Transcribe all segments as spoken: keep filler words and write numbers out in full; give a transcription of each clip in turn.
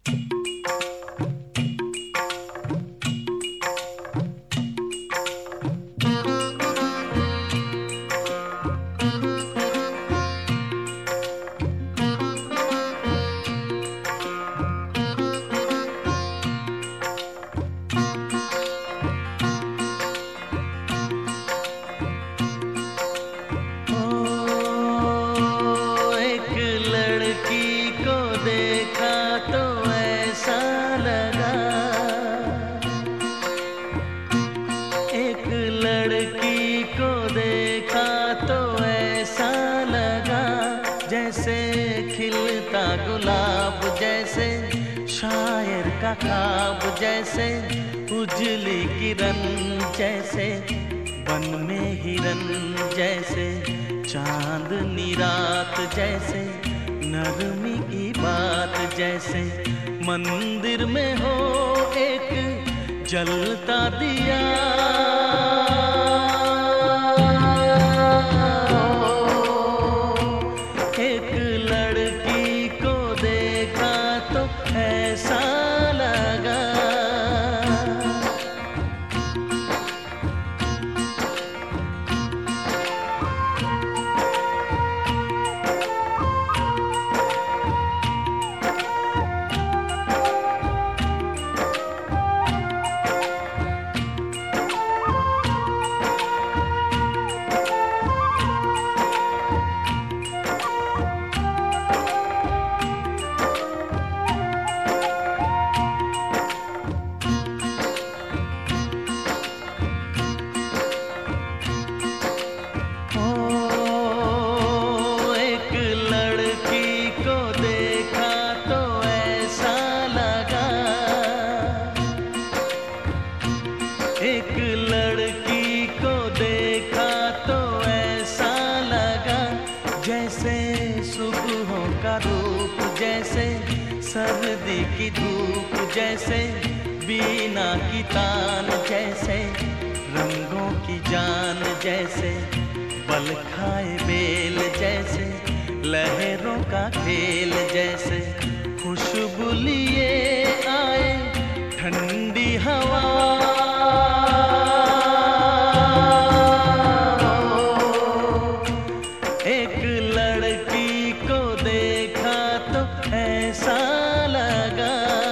लड़की को देखा तो ऐसा लगा जैसे खिलता गुलाब, जैसे शायर का ख्वाब, जैसे उजली किरण, जैसे वन में हिरन, जैसे चांदनी रात, जैसे नरमी की बात, जैसे मंदिर में हो एक जलता दिया। एक लड़की को देखा तो ऐसा लगा। एक लड़की को देखा तो ऐसा लगा जैसे सुबहों का रूप, जैसे सर्दी की धूप, जैसे बीना की तान, जैसे रंगों की जान, जैसे बल खाए बेल, जैसे लहरों का खेल, जैसे खुशबू लिए आए ठंडी हवा। एक लड़की को देखा तो ऐसा लगा।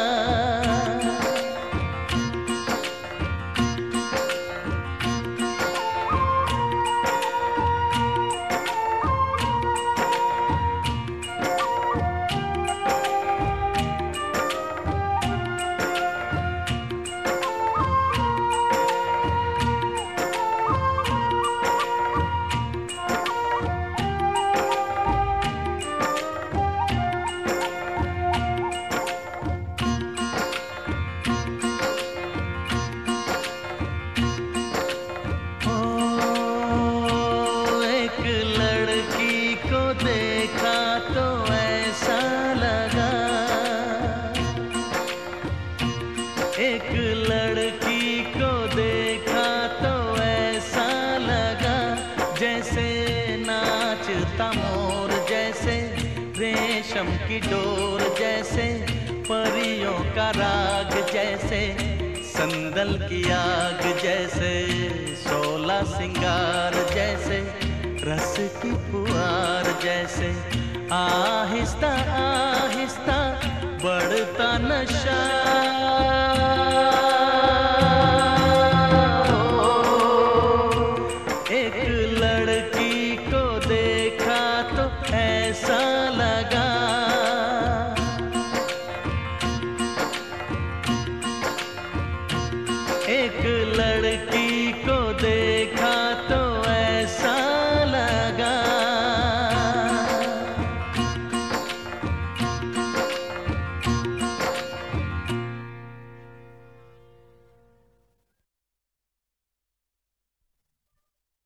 देखा तो ऐसा लगा। एक लड़की को देखा तो ऐसा लगा जैसे नाचता मोर, जैसे रेशम की डोर, जैसे परियों का राग, जैसे संदल की आग, जैसे सोला सिंगार, जैसे रस की पुआर, जैसे आहिस्ता आहिस्ता बढ़ता नशा। एक लड़की को देखा तो ऐसा लगा। एक लड़की को देखा